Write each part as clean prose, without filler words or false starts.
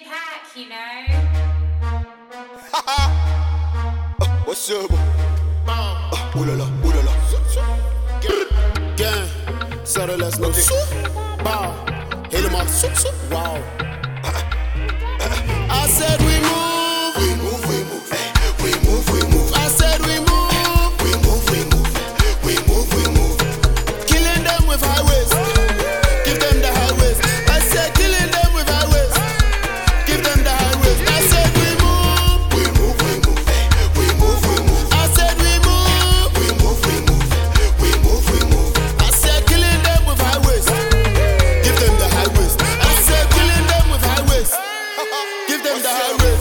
pack, you know. What's up? Ooh la la, ooh la la. Gang, settle us no. Bow, helemaal. Wow. I said we move, we move, we move, we move, we move. I said we move, we move, we move, we move, we move. Killing them with highways, give them the highways. I said killing them with highways, give them the highways. I said we move, we move, we move, we move, we move. I said we move, we move, we move, we move, we move. I said killing them with highways, give them the highways. I said killing them with highways, give them the highways.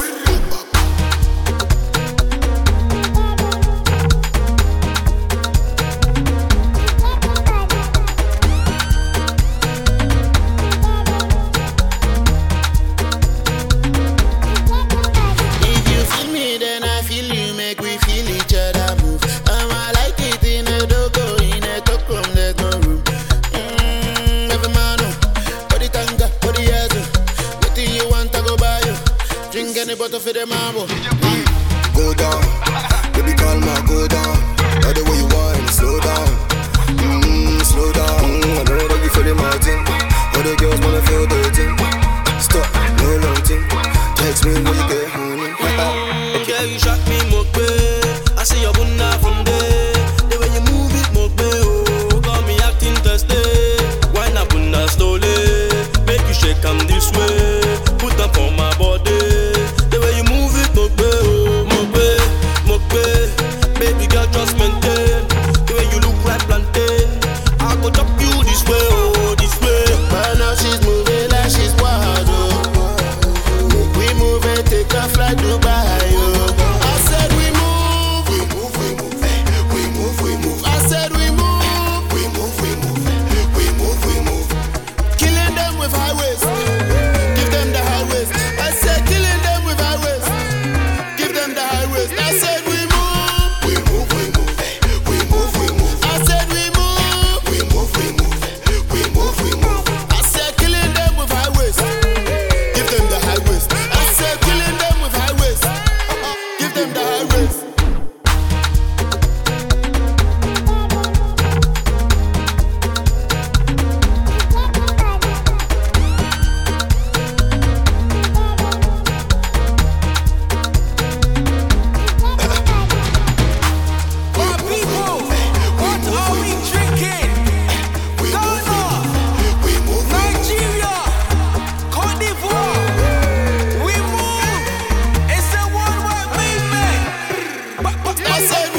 If you feel me, then I feel you. Make we feel each other move. I like it in a dogo, in a talk room, there's no room. Every man, body tanga, body yazo. Nothing you want, I go buy you. Drink any bottle for the mambo. Go down, baby, calma, go down. Not the way you want, slow down. Slow down. I know that you feel my thing. All the girls wanna feel the thing. Stop, no long thing. Text me when you get honey. Girl, you shock me, Mokbe. I see your bunna from there. The way you move it, Mokbe. Oh, got me acting thirsty. Why not bunna slowly? Make you shake 'em this way. Put them on my body. The way you move it, Mokbe. Oh, Mokbe, Mokbe. Baby girl, just maintain. The way you look like plantain. I go chop you this way, oh, this way. But now she's moving like she's wild, oh. We move and take a flight to Dubai, oh. I said we move, we move, we move, we move, we move. I said we move, we move, we move, we move, we move. Killing them with highways, give them the highways. I said killing them with highways, give them the highways. I said we move, we move, we move, we move, we move. I said we move, we move, we move, we move, we move. I said killing them with highways, give them the highways. I said killing them with highways, give them the highways. My people, what are we drinking? We move, Ghana, we move, we move. Nigeria, Côte d'Ivoire. We move. It's a worldwide movement. I said